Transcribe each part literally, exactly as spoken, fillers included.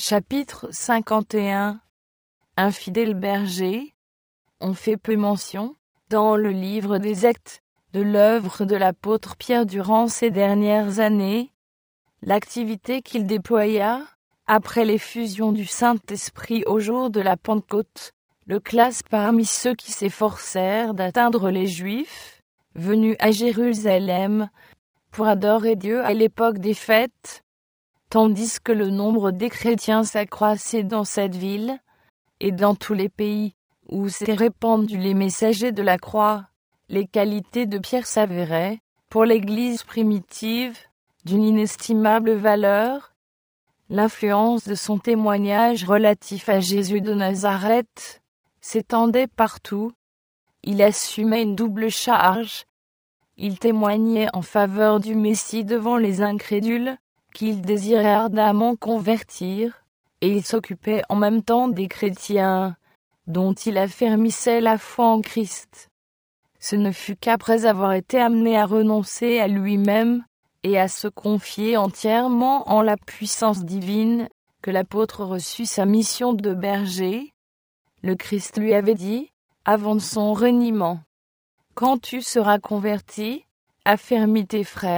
Chapitre cinquante et un. Un fidèle berger. On fait peu mention, dans le livre des Actes, de l'œuvre de l'apôtre Pierre durant ces dernières années. L'activité qu'il déploya, après l'effusion du Saint-Esprit au jour de la Pentecôte, le classe parmi ceux qui s'efforcèrent d'atteindre les Juifs, venus à Jérusalem, pour adorer Dieu à l'époque des fêtes, tandis que le nombre des chrétiens s'accroissait dans cette ville, et dans tous les pays où s'étaient répandus les messagers de la croix. Les qualités de Pierre s'avéraient, pour l'Église primitive, d'une inestimable valeur. L'influence de son témoignage relatif à Jésus de Nazareth s'étendait partout. Il assumait une double charge. Il témoignait en faveur du Messie devant les incrédules, qu'il désirait ardemment convertir, et il s'occupait en même temps des chrétiens, dont il affermissait la foi en Christ. Ce ne fut qu'après avoir été amené à renoncer à lui-même et à se confier entièrement en la puissance divine que l'apôtre reçut sa mission de berger. Le Christ lui avait dit, avant son reniement, « Quand tu seras converti, affermis tes frères. »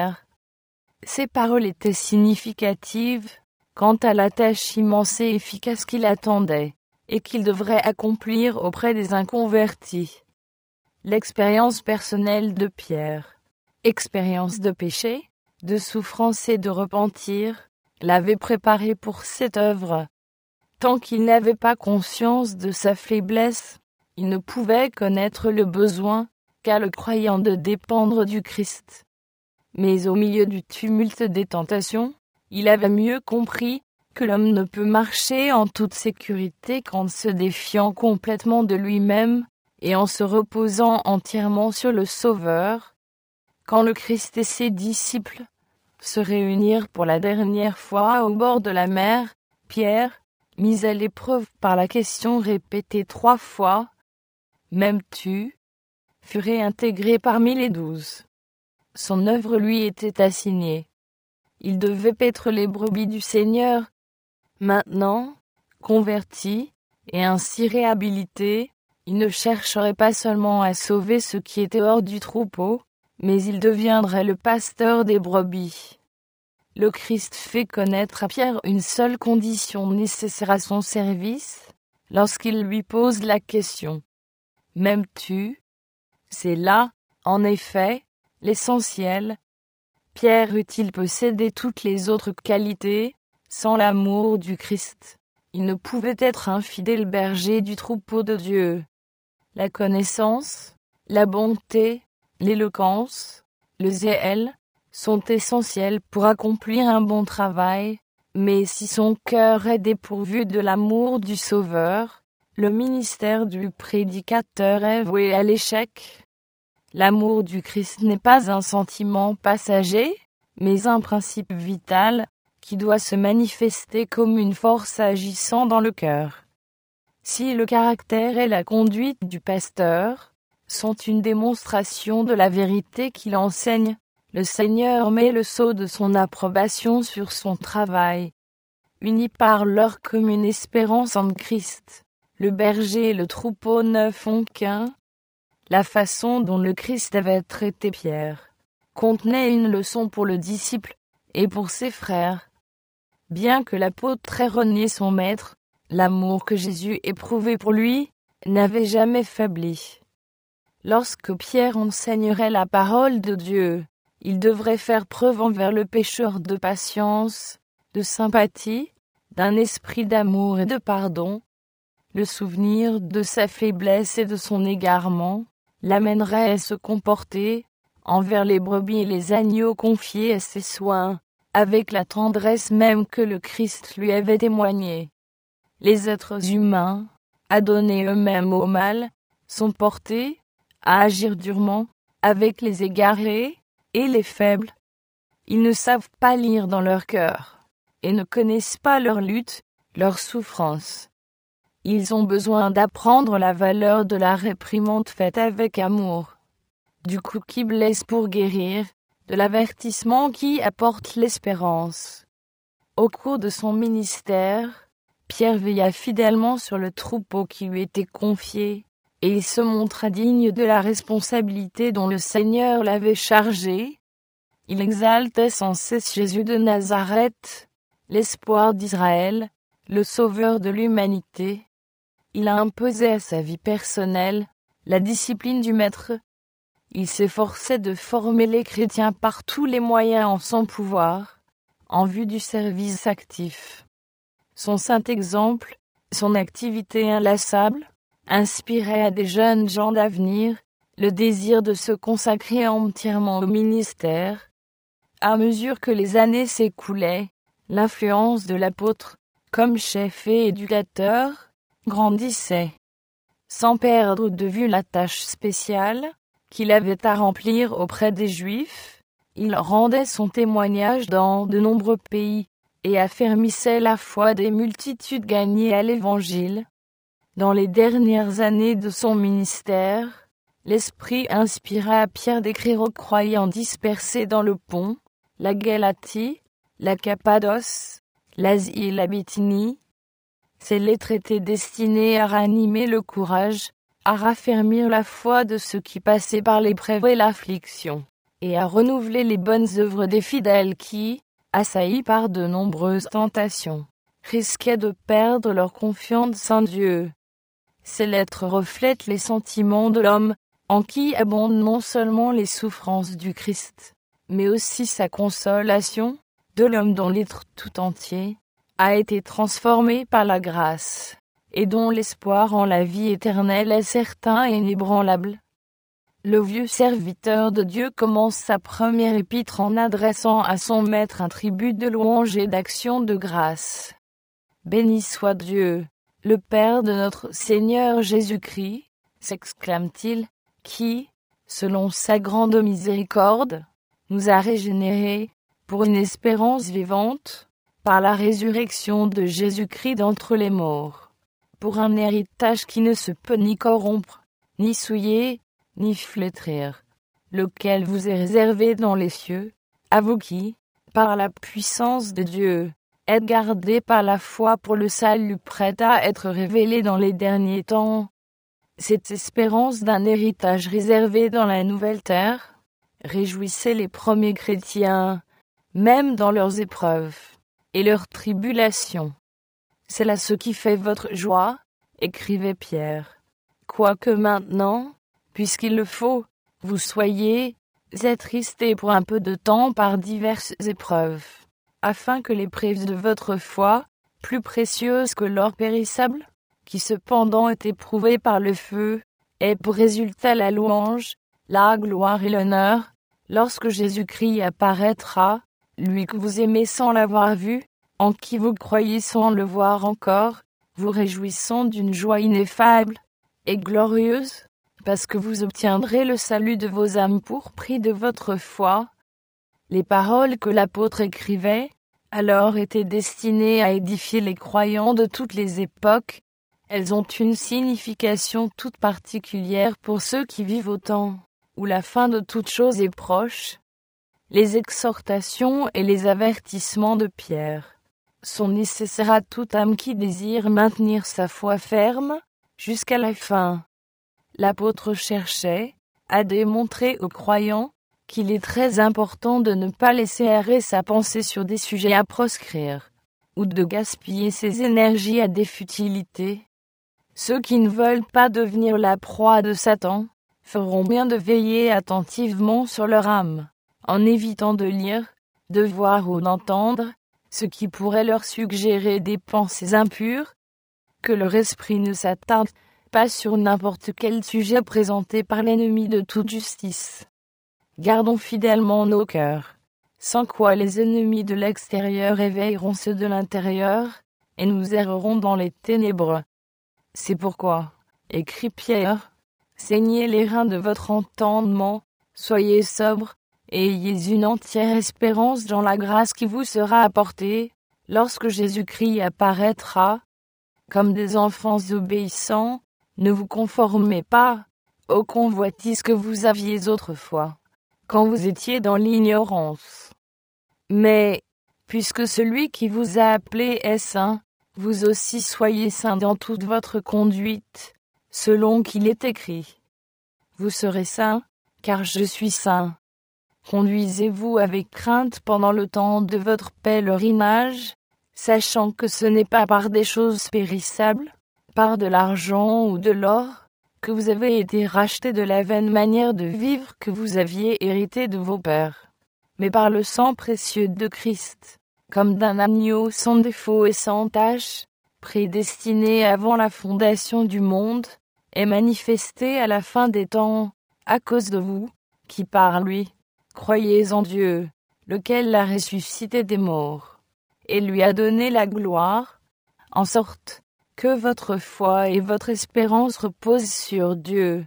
Ces paroles étaient significatives quant à la tâche immense et efficace qu'il attendait et qu'il devrait accomplir auprès des inconvertis. L'expérience personnelle de Pierre, expérience de péché, de souffrance et de repentir, l'avait préparé pour cette œuvre. Tant qu'il n'avait pas conscience de sa faiblesse, il ne pouvait connaître le besoin qu'a le croyant de dépendre du Christ. Mais au milieu du tumulte des tentations, il avait mieux compris que l'homme ne peut marcher en toute sécurité qu'en se défiant complètement de lui-même et en se reposant entièrement sur le Sauveur. Quand le Christ et ses disciples se réunirent pour la dernière fois au bord de la mer, Pierre, mis à l'épreuve par la question répétée trois fois, « M'aimes-tu ?», fut réintégré parmi les douze. Son œuvre lui était assignée. Il devait paître les brebis du Seigneur. Maintenant, converti et ainsi réhabilité, il ne chercherait pas seulement à sauver ceux qui étaient hors du troupeau, mais il deviendrait le pasteur des brebis. Le Christ fait connaître à Pierre une seule condition nécessaire à son service, lorsqu'il lui pose la question « M'aimes-tu » C'est là, en effet, l'essentiel. Pierre eût-il possédé toutes les autres qualités, sans l'amour du Christ, il ne pouvait être un fidèle berger du troupeau de Dieu. La connaissance, la bonté, l'éloquence, le zèle sont essentiels pour accomplir un bon travail, mais si son cœur est dépourvu de l'amour du Sauveur, le ministère du prédicateur est voué à l'échec. L'amour du Christ n'est pas un sentiment passager, mais un principe vital qui doit se manifester comme une force agissant dans le cœur. Si le caractère et la conduite du pasteur sont une démonstration de la vérité qu'il enseigne, le Seigneur met le sceau de son approbation sur son travail. Unis par leur commune espérance en Christ, le berger et le troupeau ne font qu'un. La façon dont le Christ avait traité Pierre contenait une leçon pour le disciple et pour ses frères. Bien que l'apôtre ait renié son maître, l'amour que Jésus éprouvait pour lui n'avait jamais faibli. Lorsque Pierre enseignerait la parole de Dieu, il devrait faire preuve envers le pécheur de patience, de sympathie, d'un esprit d'amour et de pardon. Le souvenir de sa faiblesse et de son égarement l'amènerait à se comporter, envers les brebis et les agneaux confiés à ses soins, avec la tendresse même que le Christ lui avait témoignée. Les êtres humains, adonnés eux-mêmes au mal, sont portés à agir durement avec les égarés et les faibles. Ils ne savent pas lire dans leur cœur et ne connaissent pas leur lutte, leur souffrance. Ils ont besoin d'apprendre la valeur de la réprimande faite avec amour, du coup qui blesse pour guérir, de l'avertissement qui apporte l'espérance. Au cours de son ministère, Pierre veilla fidèlement sur le troupeau qui lui était confié, et il se montra digne de la responsabilité dont le Seigneur l'avait chargé. Il exaltait sans cesse Jésus de Nazareth, l'espoir d'Israël, le sauveur de l'humanité. Il a imposé à sa vie personnelle la discipline du Maître. Il s'efforçait de former les chrétiens par tous les moyens en son pouvoir, en vue du service actif. Son saint exemple, son activité inlassable, inspirait à des jeunes gens d'avenir le désir de se consacrer entièrement au ministère. À mesure que les années s'écoulaient, l'influence de l'apôtre, comme chef et éducateur, grandissait. Sans perdre de vue la tâche spéciale qu'il avait à remplir auprès des Juifs, il rendait son témoignage dans de nombreux pays et affermissait la foi des multitudes gagnées à l'Évangile. Dans les dernières années de son ministère, l'Esprit inspira à Pierre d'écrire aux croyants dispersés dans le Pont, la Galatie, la Cappadoce, l'Asie et la Bithynie. Ces lettres étaient destinées à ranimer le courage, à raffermir la foi de ceux qui passaient par l'épreuve et l'affliction, et à renouveler les bonnes œuvres des fidèles qui, assaillis par de nombreuses tentations, risquaient de perdre leur confiance en Dieu. Ces lettres reflètent les sentiments de l'homme, en qui abondent non seulement les souffrances du Christ, mais aussi sa consolation, de l'homme dont l'être tout entier a été transformé par la grâce, et dont l'espoir en la vie éternelle est certain et inébranlable. Le vieux serviteur de Dieu commence sa première épître en adressant à son maître un tribut de louange et d'action de grâce. Béni soit Dieu, le Père de notre Seigneur Jésus-Christ, s'exclame-t-il, qui, selon sa grande miséricorde, nous a régénérés, pour une espérance vivante, par la résurrection de Jésus-Christ d'entre les morts, pour un héritage qui ne se peut ni corrompre, ni souiller, ni flétrir, lequel vous est réservé dans les cieux, à vous qui, par la puissance de Dieu, êtes gardés par la foi pour le salut prêt à être révélé dans les derniers temps. Cette espérance d'un héritage réservé dans la nouvelle terre réjouissait les premiers chrétiens, même dans leurs épreuves et leurs tribulations. C'est là ce qui fait votre joie, écrivait Pierre. Quoique maintenant, puisqu'il le faut, vous soyez attristés pour un peu de temps par diverses épreuves, afin que l'épreuve de votre foi, plus précieuse que l'or périssable, qui cependant est éprouvée par le feu, ait pour résultat la louange, la gloire et l'honneur, lorsque Jésus-Christ apparaîtra, lui que vous aimez sans l'avoir vu, en qui vous croyez sans le voir encore, vous réjouissant d'une joie ineffable et glorieuse, parce que vous obtiendrez le salut de vos âmes pour prix de votre foi. Les paroles que l'apôtre écrivait, alors étaient destinées à édifier les croyants de toutes les époques. Elles ont une signification toute particulière pour ceux qui vivent au temps où la fin de toute chose est proche. Les exhortations et les avertissements de Pierre sont nécessaires à toute âme qui désire maintenir sa foi ferme jusqu'à la fin. L'apôtre cherchait à démontrer aux croyants qu'il est très important de ne pas laisser errer sa pensée sur des sujets à proscrire, ou de gaspiller ses énergies à des futilités. Ceux qui ne veulent pas devenir la proie de Satan feront bien de veiller attentivement sur leur âme, en évitant de lire, de voir ou d'entendre ce qui pourrait leur suggérer des pensées impures. Que leur esprit ne s'attarde pas sur n'importe quel sujet présenté par l'ennemi de toute justice. Gardons fidèlement nos cœurs, sans quoi les ennemis de l'extérieur éveilleront ceux de l'intérieur, et nous errerons dans les ténèbres. C'est pourquoi, écrit Pierre, saignez les reins de votre entendement, soyez sobres, et ayez une entière espérance dans la grâce qui vous sera apportée, lorsque Jésus-Christ apparaîtra. Comme des enfants obéissants, ne vous conformez pas aux convoitises que vous aviez autrefois, quand vous étiez dans l'ignorance. Mais, puisque celui qui vous a appelé est saint, vous aussi soyez saints dans toute votre conduite, selon qu'il est écrit. Vous serez saints, car je suis saint. Conduisez-vous avec crainte pendant le temps de votre pèlerinage, sachant que ce n'est pas par des choses périssables, par de l'argent ou de l'or, que vous avez été rachetés de la vaine manière de vivre que vous aviez hérité de vos pères, mais par le sang précieux de Christ, comme d'un agneau sans défaut et sans tache, prédestiné avant la fondation du monde, et manifesté à la fin des temps, à cause de vous, qui par lui, croyez en Dieu, lequel l'a ressuscité des morts, et lui a donné la gloire, en sorte que votre foi et votre espérance reposent sur Dieu.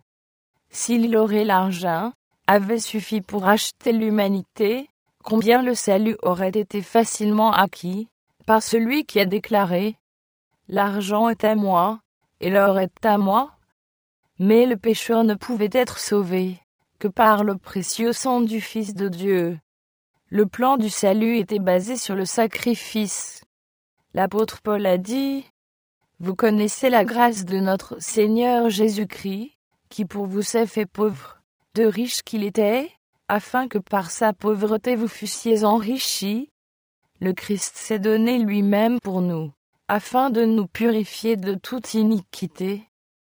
S'il aurait l'argent, avait suffi pour acheter l'humanité, combien le salut aurait été facilement acquis, par celui qui a déclaré « L'argent est à moi, et l'or est à moi ». Mais le pécheur ne pouvait être sauvé que par le précieux sang du Fils de Dieu. Le plan du salut était basé sur le sacrifice. L'apôtre Paul a dit « Vous connaissez la grâce de notre Seigneur Jésus-Christ, qui pour vous s'est fait pauvre, de riche qu'il était, afin que par sa pauvreté vous fussiez enrichis. Le Christ s'est donné lui-même pour nous, afin de nous purifier de toute iniquité.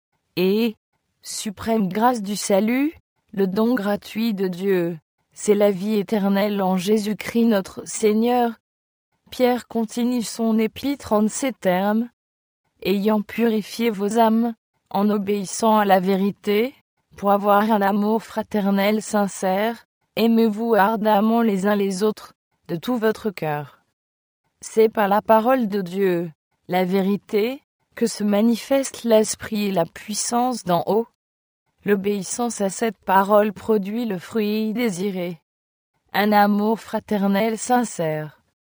Et, suprême grâce du salut, le don gratuit de Dieu, c'est la vie éternelle en Jésus-Christ notre Seigneur. » Pierre continue son épître en ces termes. « Ayant purifié vos âmes, en obéissant à la vérité, pour avoir un amour fraternel sincère, aimez-vous ardemment les uns les autres, de tout votre cœur. » C'est par la parole de Dieu, la vérité, que se manifeste l'esprit et la puissance d'en haut. L'obéissance à cette parole produit le fruit désiré, un amour fraternel sincère.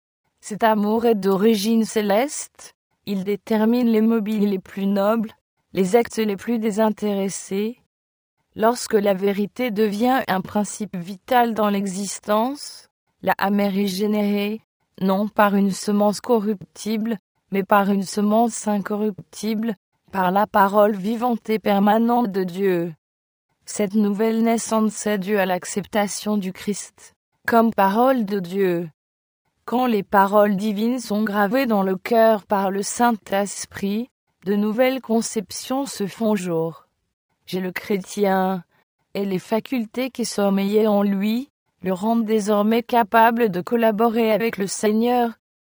Cet amour est d'origine céleste, il détermine les mobiles les plus nobles, les actes les plus désintéressés. Lorsque la vérité devient un principe vital dans l'existence, la âme est régénérée, non par une semence corruptible, mais par une semence incorruptible, par la parole vivante et permanente de Dieu. Cette nouvelle naissance est due à l'acceptation du Christ, comme parole de Dieu. Quand les paroles divines sont gravées dans le cœur par le Saint-Esprit, de nouvelles conceptions se font jour. J'ai le chrétien, et les facultés qui sommeillent en lui, le rendent désormais capable de collaborer avec le Seigneur.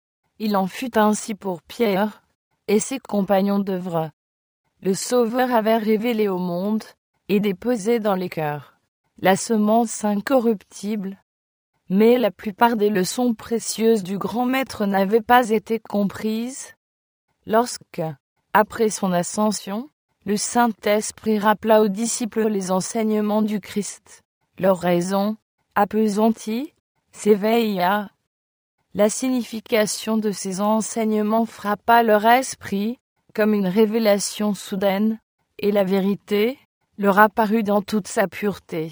Il en fut ainsi pour Pierre et ses compagnons d'œuvre. Le Sauveur avait révélé au monde et déposé dans les cœurs la semence incorruptible. Mais la plupart des leçons précieuses du grand Maître n'avaient pas été comprises. Lorsque, après son ascension, le Saint-Esprit rappela aux disciples les enseignements du Christ, leur raison, appesantie, s'éveilla. La signification de ces enseignements frappa leur esprit comme une révélation soudaine, et la vérité leur apparut dans toute sa pureté.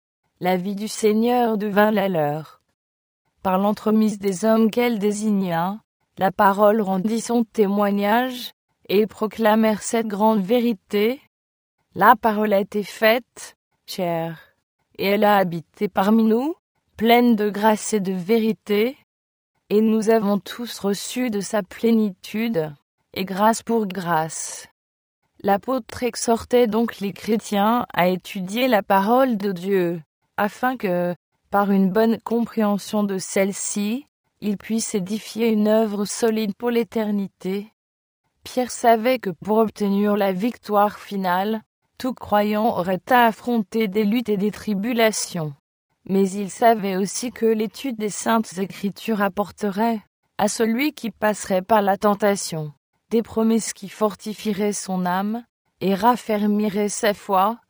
La vie du Seigneur devint la leur. Par l'entremise des hommes qu'elle désigna, la parole rendit son témoignage, et proclamèrent cette grande vérité. La parole a été faite chair, et elle a habité parmi nous, pleine de grâce et de vérité, et nous avons tous reçu de sa plénitude, et grâce pour grâce. L'apôtre exhortait donc les chrétiens à étudier la parole de Dieu, afin que, par une bonne compréhension de celle-ci, ils puissent édifier une œuvre solide pour l'éternité. Pierre savait que pour obtenir la victoire finale, tout croyant aurait à affronter des luttes et des tribulations. Mais il savait aussi que l'étude des saintes Écritures apporterait, à celui qui passerait par la tentation, des promesses qui fortifieraient son âme et raffermiraient sa foi.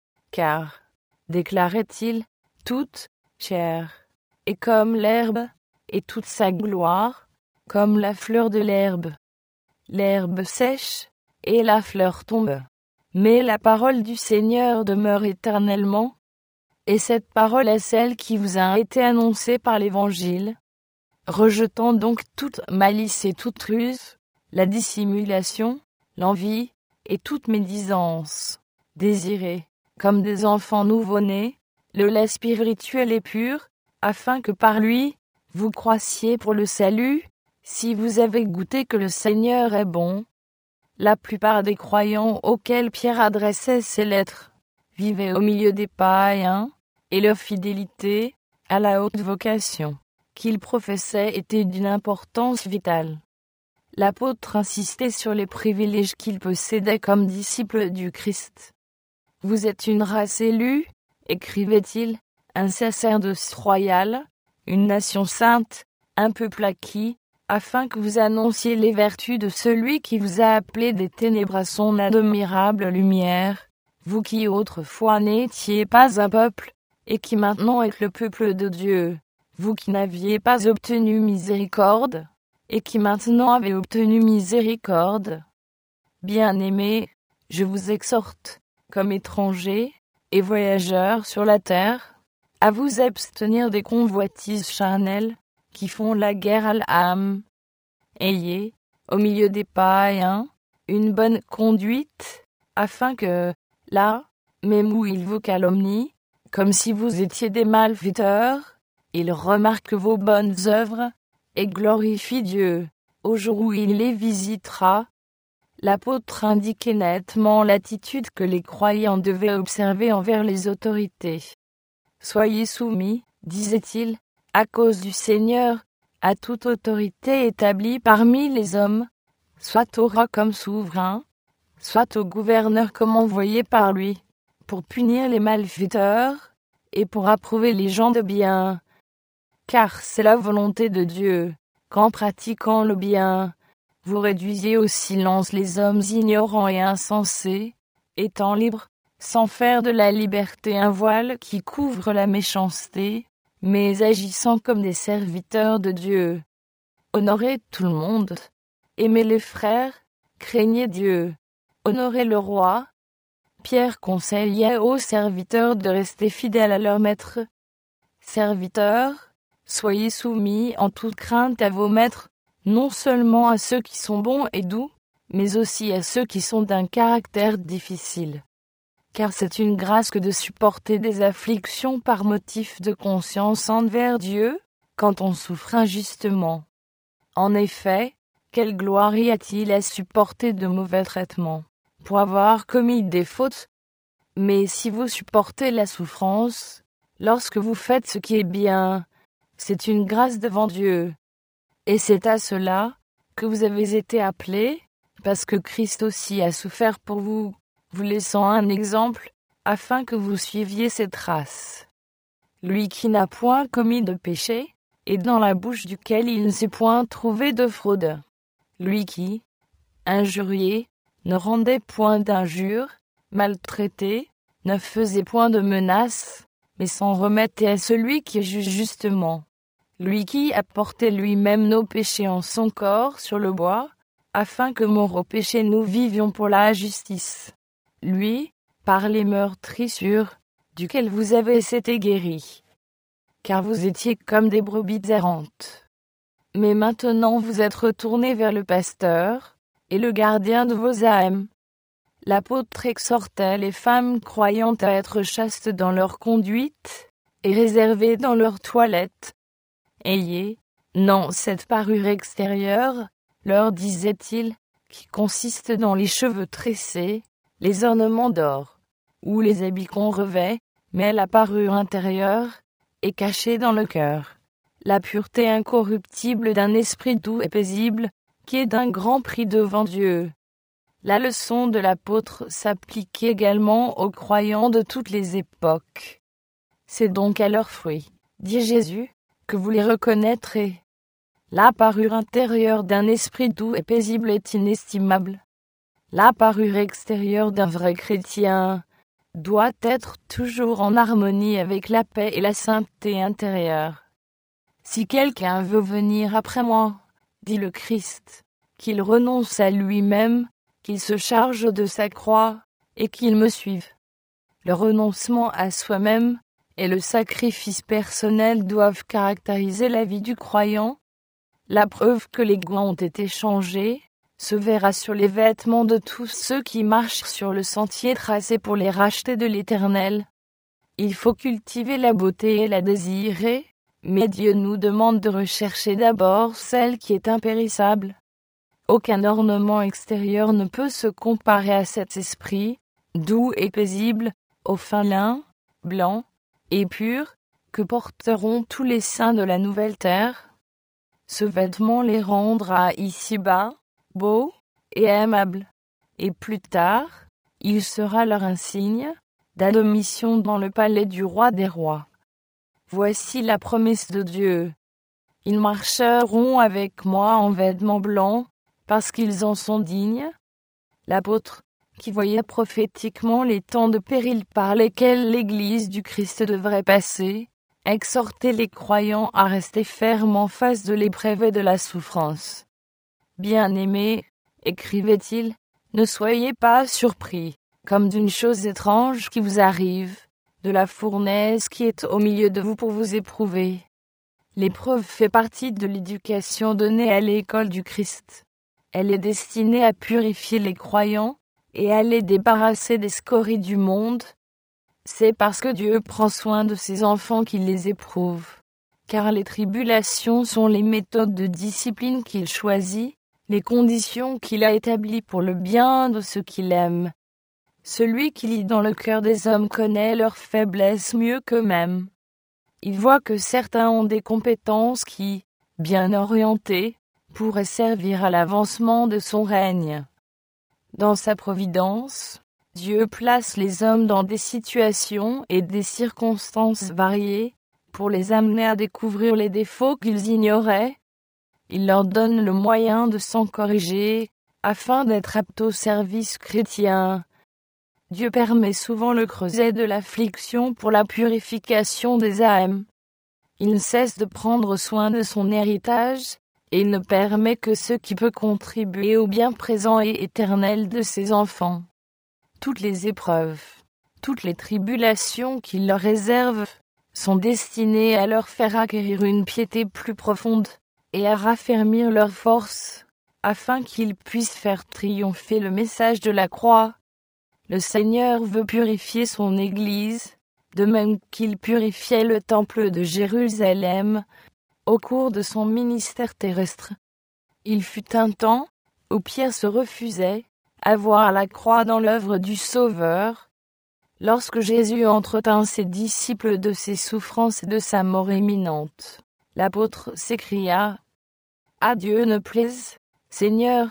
Car, déclarait-il, toute chair est comme l'herbe, et toute sa gloire, comme la fleur de l'herbe. L'herbe sèche, et la fleur tombe. Mais la parole du Seigneur demeure éternellement, et cette parole est celle qui vous a été annoncée par l'Évangile. Rejetant donc toute malice et toute ruse, la dissimulation, l'envie, et toute médisance. Désirez, comme des enfants nouveau-nés, le lait spirituel et pur, afin que par lui, vous croissiez pour le salut, si vous avez goûté que le Seigneur est bon. La plupart des croyants auxquels Pierre adressait ses lettres vivaient au milieu des païens, et leur fidélité à la haute vocation qu'ils professaient était d'une importance vitale. L'apôtre insistait sur les privilèges qu'il possédait comme disciple du Christ. « Vous êtes une race élue, » écrivait-il, « un sacerdoce royal, une nation sainte, un peuple acquis, afin que vous annonciez les vertus de celui qui vous a appelé des ténèbres à son admirable lumière, vous qui autrefois n'étiez pas un peuple, et qui maintenant êtes le peuple de Dieu, vous qui n'aviez pas obtenu miséricorde, et qui maintenant avez obtenu miséricorde. Bien-aimés, je vous exhorte, comme étrangers et voyageurs sur la terre, à vous abstenir des convoitises charnelles qui font la guerre à l'âme. Ayez, au milieu des païens, une bonne conduite, afin que, là, même où ils vous calomnient, comme si vous étiez des malfaiteurs, ils remarquent vos bonnes œuvres et glorifient Dieu, au jour où il les visitera. L'apôtre indiquait nettement l'attitude que les croyants devaient observer envers les autorités. Soyez soumis, disait-il, à cause du Seigneur, à toute autorité établie parmi les hommes, soit au roi comme souverain, soit au gouverneur comme envoyé par lui, pour punir les malfaiteurs, et pour approuver les gens de bien. Car c'est la volonté de Dieu, qu'en pratiquant le bien, vous réduisiez au silence les hommes ignorants et insensés, étant libres, sans faire de la liberté un voile qui couvre la méchanceté, mais agissant comme des serviteurs de Dieu. Honorez tout le monde, aimez les frères, craignez Dieu, honorez le roi. Pierre conseillait aux serviteurs de rester fidèles à leur maître. Serviteurs, soyez soumis en toute crainte à vos maîtres, non seulement à ceux qui sont bons et doux, mais aussi à ceux qui sont d'un caractère difficile. Car c'est une grâce que de supporter des afflictions par motif de conscience envers Dieu, quand on souffre injustement. En effet, quelle gloire y a-t-il à supporter de mauvais traitements, pour avoir commis des fautes? Mais si vous supportez la souffrance, lorsque vous faites ce qui est bien, c'est une grâce devant Dieu. Et c'est à cela que vous avez été appelés, parce que Christ aussi a souffert pour vous, vous laissant un exemple, afin que vous suiviez ses traces. Lui qui n'a point commis de péché, et dans la bouche duquel il ne s'est point trouvé de fraude. Lui qui, injurié, ne rendait point d'injures, maltraité, ne faisait point de menaces, mais s'en remettait à celui qui juge justement. Lui qui a porté lui-même nos péchés en son corps sur le bois, afin que morts au péché nous vivions pour la justice. Lui, par les meurtrissures, duquel vous avez été guéris. Car vous étiez comme des brebis errantes. Mais maintenant vous êtes retournés vers le pasteur, et le gardien de vos âmes. L'apôtre exhortait les femmes croyantes à être chastes dans leur conduite, et réservées dans leur toilette. Ayez, non cette parure extérieure, leur disait-il, qui consiste dans les cheveux tressés, les ornements d'or, ou les habits qu'on revêt, mais la parure intérieure est cachée dans le cœur. La pureté incorruptible d'un esprit doux et paisible, qui est d'un grand prix devant Dieu. La leçon de l'apôtre s'applique également aux croyants de toutes les époques. C'est donc à leurs fruits, dit Jésus, que vous les reconnaîtrez. La parure intérieure d'un esprit doux et paisible est inestimable. La parure extérieure d'un vrai chrétien doit être toujours en harmonie avec la paix et la sainteté intérieure. Si quelqu'un veut venir après moi, dit le Christ, qu'il renonce à lui-même, qu'il se charge de sa croix et qu'il me suive. Le renoncement à soi-même et le sacrifice personnel doivent caractériser la vie du croyant. La preuve que les goûts ont été changés, se verra sur les vêtements de tous ceux qui marchent sur le sentier tracé pour les racheter de l'Éternel. Il faut cultiver la beauté et la désirer, mais Dieu nous demande de rechercher d'abord celle qui est impérissable. Aucun ornement extérieur ne peut se comparer à cet esprit, doux et paisible, au fin lin, blanc et pur, que porteront tous les saints de la nouvelle terre. Ce vêtement les rendra ici-bas, beaux et aimables, et plus tard, il sera leur insigne d'admission dans le palais du roi des rois. Voici la promesse de Dieu. Ils marcheront avec moi en vêtements blancs, parce qu'ils en sont dignes. L'apôtre, qui voyait prophétiquement les temps de péril par lesquels l'Église du Christ devrait passer, exhortait les croyants à rester fermes en face de l'épreuve et de la souffrance. Bien-aimés, écrivait-il, ne soyez pas surpris, comme d'une chose étrange qui vous arrive, de la fournaise qui est au milieu de vous pour vous éprouver. L'épreuve fait partie de l'éducation donnée à l'école du Christ. Elle est destinée à purifier les croyants et à les débarrasser des scories du monde. C'est parce que Dieu prend soin de ses enfants qu'il les éprouve. Car les tribulations sont les méthodes de discipline qu'il choisit, les conditions qu'il a établies pour le bien de ceux qu'il aime. Celui qui lit dans le cœur des hommes connaît leurs faiblesses mieux qu'eux-mêmes. Il voit que certains ont des compétences qui, bien orientées, pourraient servir à l'avancement de son règne. Dans sa providence, Dieu place les hommes dans des situations et des circonstances variées pour les amener à découvrir les défauts qu'ils ignoraient. Il leur donne le moyen de s'en corriger afin d'être aptes au service chrétien. Dieu permet souvent le creuset de l'affliction pour la purification des âmes. Il ne cesse de prendre soin de son héritage, et il ne permet que ce qui peut contribuer au bien présent et éternel de ses enfants. Toutes les épreuves, toutes les tribulations qu'il leur réserve, sont destinées à leur faire acquérir une piété plus profonde, et à raffermir leur force, afin qu'ils puissent faire triompher le message de la croix. Le Seigneur veut purifier son Église, de même qu'il purifiait le temple de Jérusalem au cours de son ministère terrestre. Il fut un temps où Pierre se refusait à voir la croix dans l'œuvre du Sauveur. Lorsque Jésus entretint ses disciples de ses souffrances et de sa mort imminente, l'apôtre s'écria : « À Dieu ne plaise, Seigneur,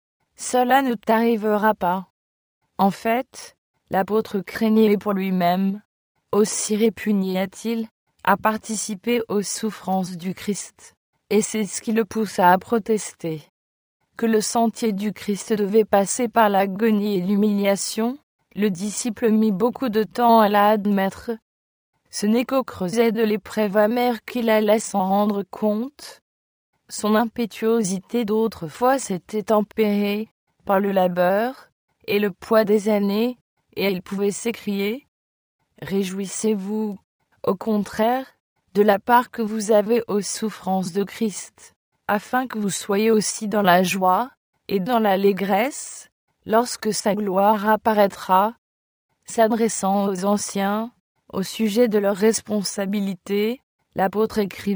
cela ne t'arrivera pas. » En fait, l'apôtre craignait pour lui-même, aussi répugnait-il à participer aux souffrances du Christ, et c'est ce qui le poussa à protester. Que le sentier du Christ devait passer par l'agonie et l'humiliation, le disciple mit beaucoup de temps à l'admettre. Ce n'est qu'au creuset de l'épreuve amère qu'il allait s'en rendre compte. Son impétuosité d'autrefois s'était tempérée par le labeur et le poids des années, et il pouvait s'écrier : « Réjouissez-vous, au contraire, de la part que vous avez aux souffrances de Christ, afin que vous soyez aussi dans la joie et dans l'allégresse, lorsque sa gloire apparaîtra. » S'adressant aux anciens, au sujet de leurs responsabilités, l'apôtre écrivait :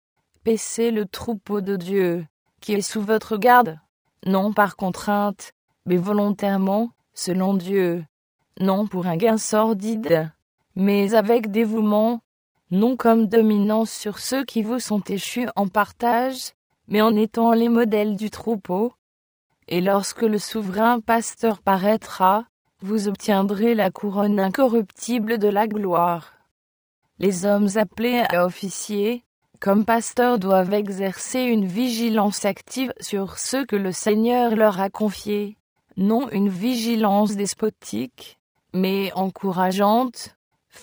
« Paissez le troupeau de Dieu, qui est sous votre garde, non par contrainte, mais volontairement, selon Dieu, non pour un gain sordide, mais avec dévouement, non comme dominant sur ceux qui vous sont échus en partage, mais en étant les modèles du troupeau. Et lorsque le souverain pasteur paraîtra, vous obtiendrez la couronne incorruptible de la gloire. » Les hommes appelés à officier, comme pasteurs, doivent exercer une vigilance active sur ceux que le Seigneur leur a confiés. Non une vigilance despotique, mais encourageante,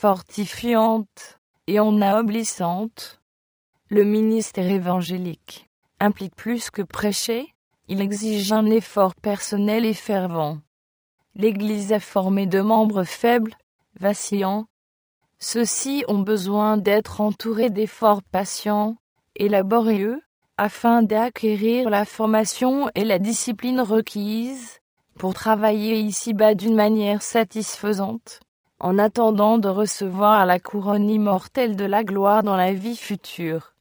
fortifiante et ennoblissante. Le ministère évangélique implique plus que prêcher, il exige un effort personnel et fervent. L'Église est formée de membres faibles, vacillants. Ceux-ci ont besoin d'être entourés d'efforts patients et laborieux, afin d'acquérir la formation et la discipline requises pour travailler ici-bas d'une manière satisfaisante, en attendant de recevoir la couronne immortelle de la gloire dans la vie future.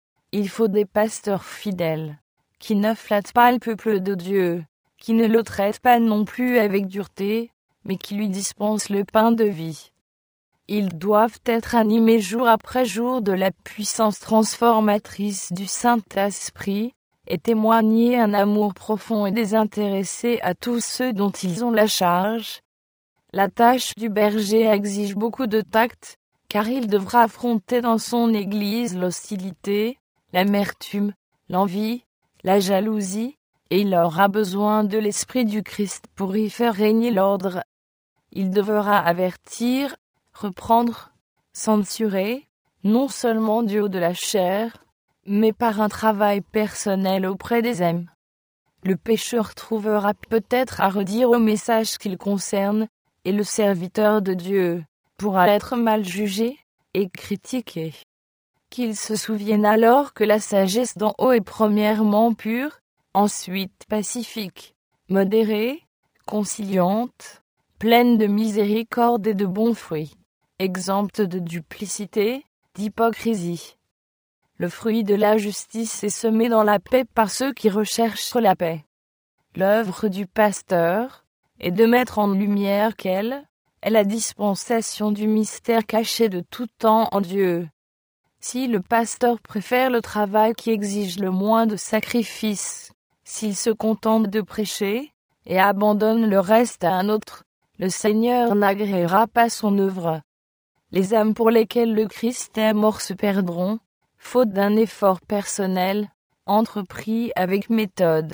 Il faut des pasteurs fidèles, qui ne flattent pas le peuple de Dieu, qui ne le traitent pas non plus avec dureté, mais qui lui dispensent le pain de vie. Ils doivent être animés jour après jour de la puissance transformatrice du Saint-Esprit, et témoigner un amour profond et désintéressé à tous ceux dont ils ont la charge. La tâche du berger exige beaucoup de tact, car il devra affronter dans son Église l'hostilité, l'amertume, l'envie, la jalousie, et il aura besoin de l'Esprit du Christ pour y faire régner l'ordre. Il devra avertir, reprendre, censurer, non seulement du haut de la chair, mais par un travail personnel auprès des âmes. Le pécheur trouvera peut-être à redire au message qu'il concerne, et le serviteur de Dieu pourra être mal jugé et critiqué. Qu'il se souvienne alors que la sagesse d'en haut est premièrement pure, ensuite pacifique, modérée, conciliante, pleine de miséricorde et de bons fruits, exempte de duplicité, d'hypocrisie. Le fruit de la justice est semé dans la paix par ceux qui recherchent la paix. L'œuvre du pasteur est de mettre en lumière qu'elle est la dispensation du mystère caché de tout temps en Dieu. Si le pasteur préfère le travail qui exige le moins de sacrifice, s'il se contente de prêcher et abandonne le reste à un autre, le Seigneur n'agréera pas son œuvre. Les âmes pour lesquelles le Christ est mort se perdront, faute d'un effort personnel, entrepris avec méthode.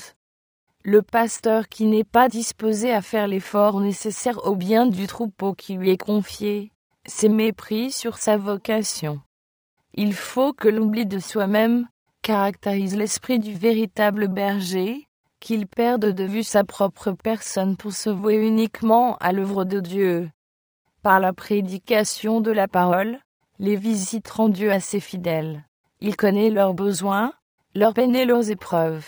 Le pasteur qui n'est pas disposé à faire l'effort nécessaire au bien du troupeau qui lui est confié, c'est mépris sur sa vocation. Il faut que l'oubli de soi-même caractérise l'esprit du véritable berger, qu'il perde de vue sa propre personne pour se vouer uniquement à l'œuvre de Dieu. Par la prédication de la parole, les visites rendues à ses fidèles. Il connaît leurs besoins, leurs peines et leurs épreuves.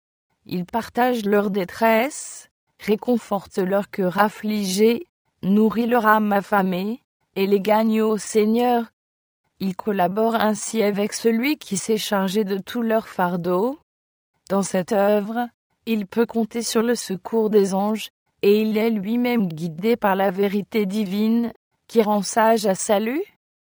Il partage leur détresse, réconforte leur cœur affligé, nourrit leur âme affamée, et les gagne au Seigneur. Il collabore ainsi avec celui qui s'est chargé de tout leur fardeau. Dans cette œuvre, il peut compter sur le secours des anges, et il est lui-même guidé par la vérité divine, qui rend sage à salut.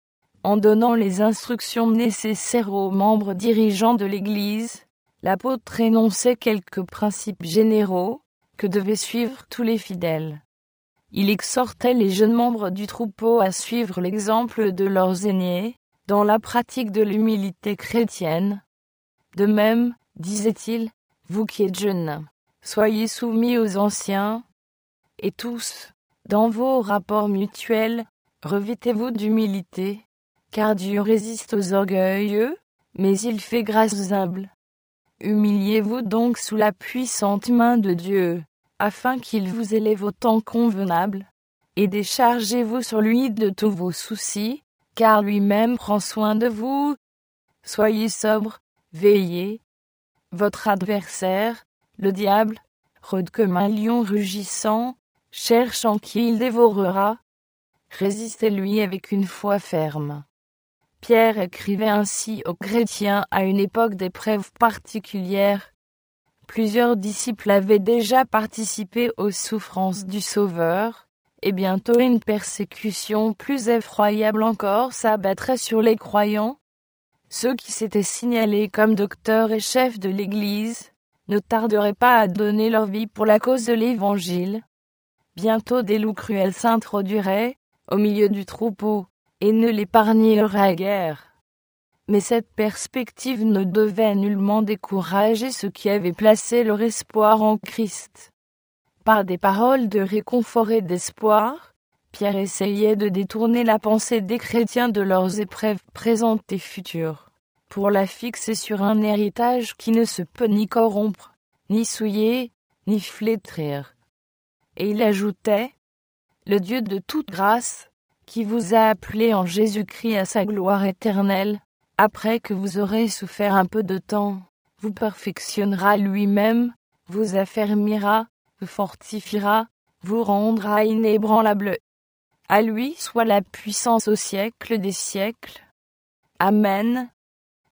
En donnant les instructions nécessaires aux membres dirigeants de l'Église, l'apôtre énonçait quelques principes généraux que devaient suivre tous les fidèles. Il exhortait les jeunes membres du troupeau à suivre l'exemple de leurs aînés dans la pratique de l'humilité chrétienne. De même, disait-il, vous qui êtes jeunes, soyez soumis aux anciens, et tous, dans vos rapports mutuels, revêtez-vous d'humilité, car Dieu résiste aux orgueilleux, mais il fait grâce aux humbles. Humiliez-vous donc sous la puissante main de Dieu, afin qu'il vous élève au temps convenable, et déchargez-vous sur lui de tous vos soucis, car lui-même prend soin de vous. Soyez sobres, veillez. Votre adversaire, le diable, rôde comme un lion rugissant, cherchant qui il dévorera. Résistez-lui avec une foi ferme. Pierre écrivait ainsi aux chrétiens à une époque d'épreuves particulières. Plusieurs disciples avaient déjà participé aux souffrances du Sauveur, et bientôt une persécution plus effroyable encore s'abattrait sur les croyants. Ceux qui s'étaient signalés comme docteurs et chefs de l'Église ne tarderaient pas à donner leur vie pour la cause de l'Évangile. Bientôt des loups cruels s'introduiraient au milieu du troupeau, et ne l'épargneraient guère. Mais cette perspective ne devait nullement décourager ceux qui avaient placé leur espoir en Christ. Par des paroles de réconfort et d'espoir, Pierre essayait de détourner la pensée des chrétiens de leurs épreuves présentes et futures, pour la fixer sur un héritage qui ne se peut ni corrompre, ni souiller, ni flétrir. Et il ajoutait, « Le Dieu de toute grâce, qui vous a appelé en Jésus-Christ à sa gloire éternelle, après que vous aurez souffert un peu de temps, vous perfectionnera lui-même, vous affermira, vous fortifiera, vous rendra inébranlable. À lui soit la puissance au siècle des siècles. Amen.